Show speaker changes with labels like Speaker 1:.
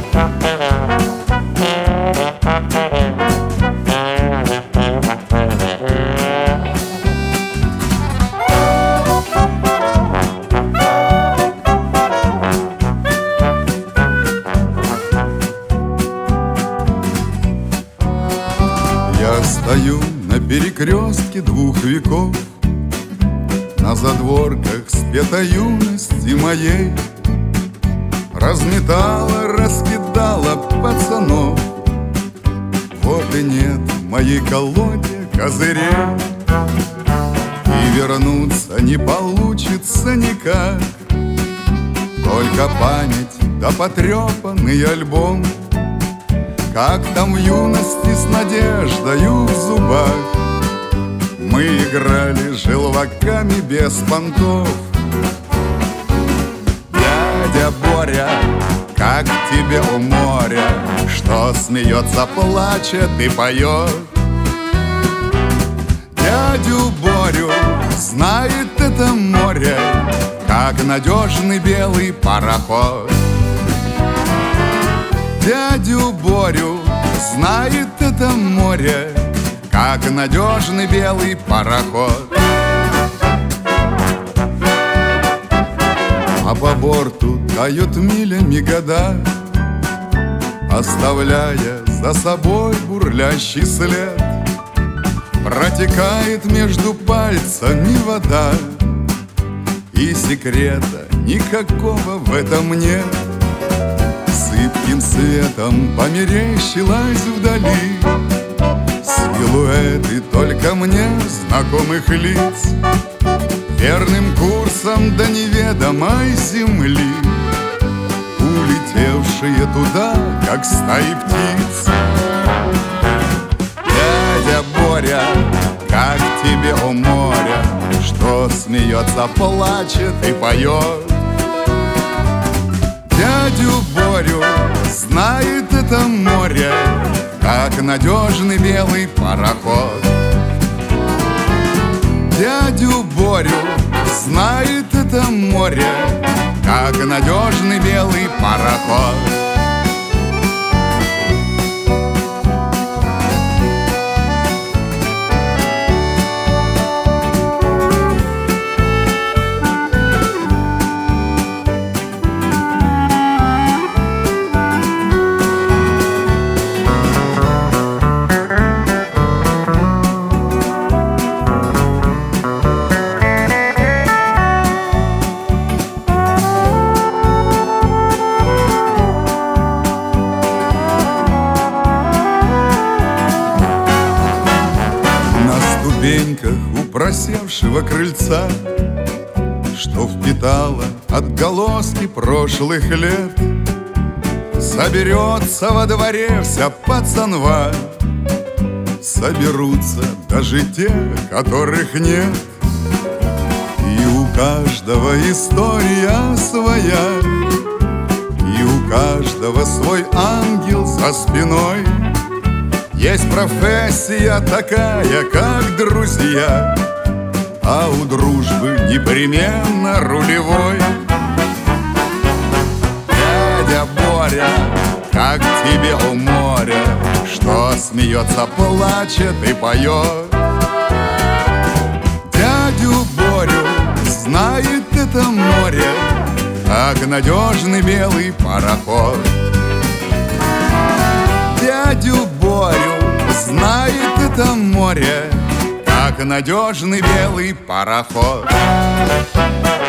Speaker 1: Я стою на перекрестке двух веков, на задворках спета юности моей. Разметала, раскидала пацанов, вот и нет в моей колоде козырей. И вернуться не получится никак, только память да потрепанный альбом. Как там в юности с надеждою в зубах мы играли желваками без понтов. Дядя Боря, как тебе у моря, что смеется, плачет и поет? Дядю Борю знает это море, как надежный белый пароход. Дядю Борю знает это море, как надежный белый пароход. А по борту тают милями года, оставляя за собой бурлящий след. Протекает между пальцами вода, и секрета никакого в этом нет. Сыпким светом померещилась вдали силуэты только мне знакомых лиц, верным курсом до неведомой земли, улетевшие туда, как стаи птиц. Дядя Боря, как тебе у моря, что смеется, плачет и поет? Дядю Борю знает это море, как надежный белый пароход. Дядю Борю знает это море, как надежный белый пароход. У просевшего крыльца, что впитала отголоски прошлых лет, соберется во дворе вся пацанва, соберутся даже те, которых нет. И у каждого история своя, и у каждого свой ангел за спиной. Есть профессия такая, как друзья, а у дружбы непременно рулевой. Дядя Боря, как тебе у моря, что смеется, плачет и поет? Дядю Борю знает это море, как надежный белый пароход. Дядю Борю знает это море, как надежный белый пароход.